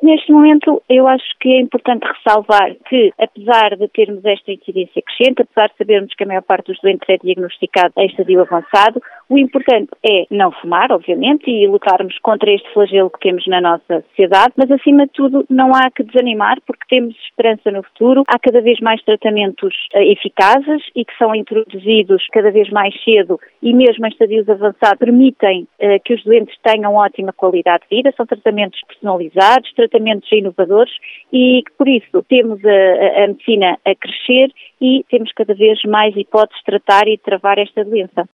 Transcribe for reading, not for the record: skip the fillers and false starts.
Neste momento, eu acho que é importante ressalvar que, apesar de termos esta incidência crescente, apesar de sabermos que a maior parte dos doentes é diagnosticado em estadio avançado, o importante é não fumar, obviamente, e lutarmos contra este flagelo que temos na nossa sociedade, mas acima de tudo não há que desanimar, porque temos esperança no futuro. Há cada vez mais tratamentos eficazes e que são introduzidos cada vez mais cedo e mesmo em estadios avançados permitem que os doentes tenham ótima qualidade de vida. São tratamentos personalizados, tratamentos inovadores e que por isso temos a medicina a crescer e temos cada vez mais hipóteses de tratar e de travar esta doença.